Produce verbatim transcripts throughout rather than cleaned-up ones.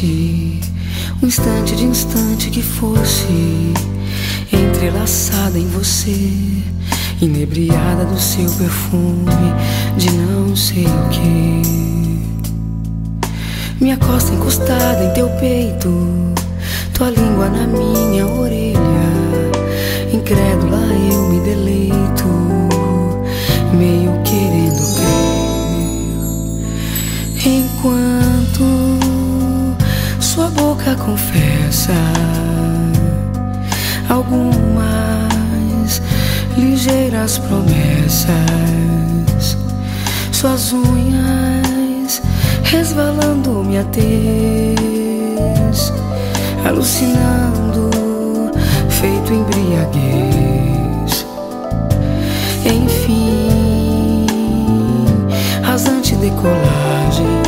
mente, um instante de instante que fosse entrelaçada em você, inebriada do seu perfume de não sei o que. Minha costa encostada em teu peito, tua língua na minha orelha, incrédula eu me deleito, meio querendo crer, enquanto sua boca confessa algumas ligeiras promessas, suas unhas resvalando-me a tez, alucinando, feito embriaguez. Enfim, rasante decolagem,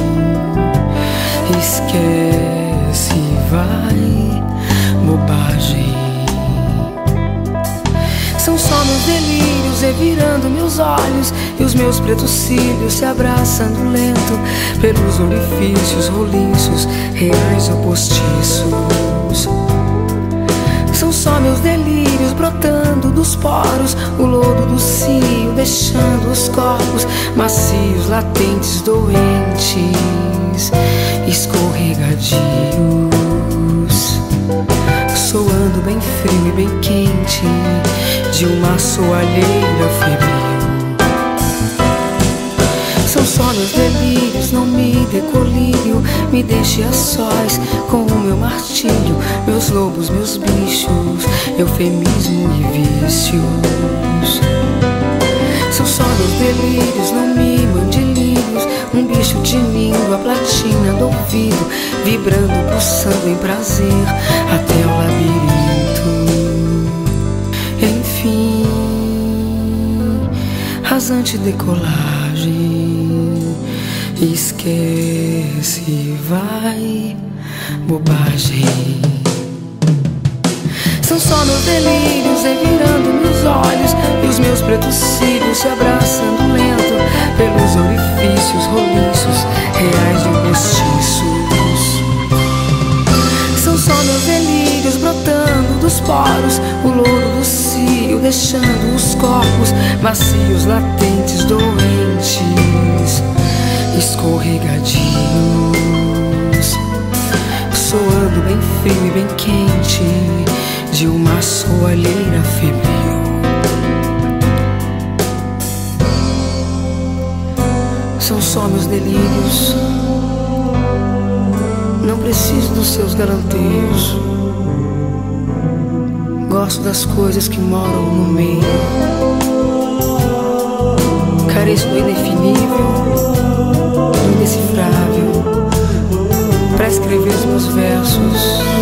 esquece, vai, bobagem. São só meus delírios revirando meus olhos, e os meus pretos cílios se abraçando lento pelos orifícios roliços, reais ou postiços. São só meus delírios brotando dos poros, o lodo do cio deixando os corpos macios, latentes, doentes, escorregadios, soando bem frio e bem quente de uma soalheira febril. São só meus delírios, não me dê colírio, me deixe a sós com o meu martírio, meus lobos, meus bichos, eufemismo e vícios. São só meus delírios, não me mande lírios, um bicho tinindo a platina do ouvido, vibrando, pulsando em prazer até o labirinto. Enfim, rasante decolagem, esquece, vai, bobagem. São só meus delírios revirando meus olhos, e os meus pretos cílios se abraçando lento pelos orifícios roliços, reais e postiços. São só meus delírios brotando dos poros, o lodo do cio deixando os corpos macios, latentes, doentes, escorregadios, soando bem frio e bem quente de uma soalheira febril. São só meus delírios, não preciso dos seus galanteios. Gosto das coisas que moram no meio, careço do indefinível, do indecifrável, pra escrever os meus versos.